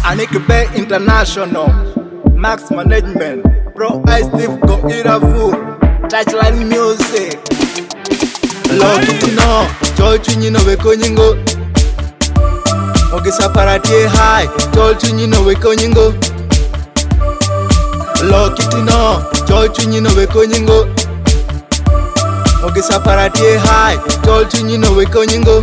Aniki Bay International, Max Management, Pro I Steve Go Irafu, Touchline Music. Lokitino, Tolchunyino Wekonyingo. Ogisaparati high, Tolchunyino Wekonyingo. Lokitino, Tolchunyino Wekonyingo. Ogisaparati high, Tolchunyino Wekonyingo.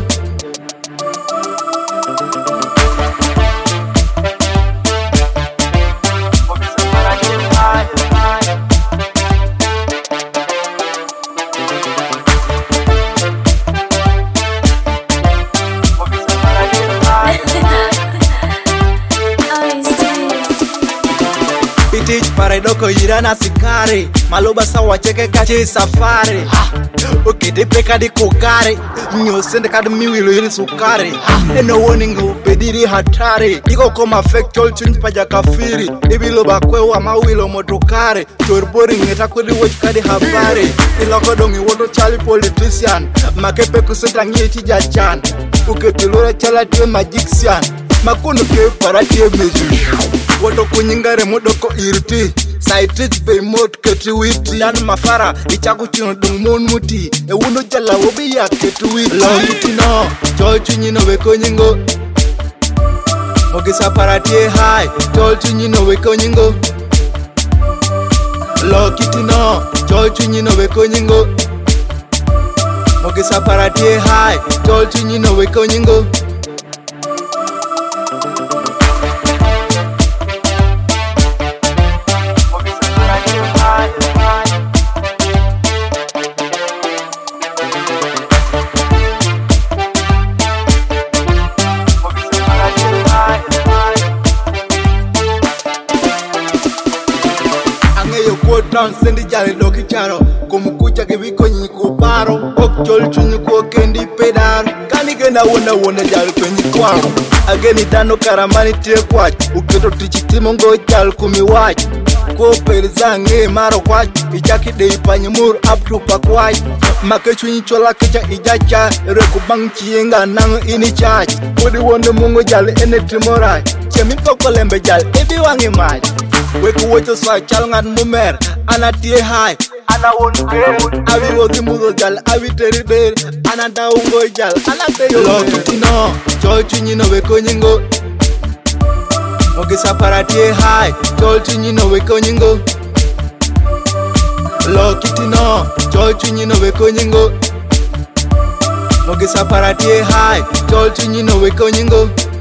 Pitich paredoko irana sikari, maloba sawa cheke kachi safari. Ukidi peka di kukari, nyosende kadi miwilo hili sukari. Eno warningu pediri hatari, iko koma fake tolchunji paja kafiri. Ibilo bakwewa mawilo motokari, torbori ngeta kudi watch kadi habari. Iloko dongi woto chali politician, makepe kusenta ngeti jachan. Uketilure chala tiwe magician, makuno ke paratie musician. Woto kunyingare modoko irti, saitich be mot ketiwiti. Dan mafara ichaku chino dung mon muti, e wuno jala wobi ya ketiwiti. Lokitino, Tolchunyino Wekonyingo. Ogisaparati high, Tolchunyino Wekonyingo. Lokitino, Tolchunyino Wekonyingo. Ogisaparati high, Tolchunyino Wekonyingo. Down sendi jale doki charo, kumukucha kiviko nyiku paro. Ok Tolchunyi kwa kendi pedaro, kani gena wona jale kwenye kwaro. Ageni dano karamani tie kwach, uketo tichitimo ngo jale kumiwach. Kwa pelizange maro kwach, ijaki de ipanyi muru aptu pa kwach. Makechunyi chola kecha ijacha, rekubang chienga nango ini chach. Kodi wone mungo jale ene timorai, chemi poko lembe jale ebi wangi mach. Weku wocho swa chalngan mumer, ana tie high, ana wonke. Awi wogi mudo jal, awi teribere, ana daungo jal, ana teyo. Lokitino, Tolchunyino Wekonyingo. Ogisaparati high, Tolchunyino Wekonyingo. Lokitino, Tolchunyino Wekonyingo. Ogisaparati high, Tolchunyino Wekonyingo.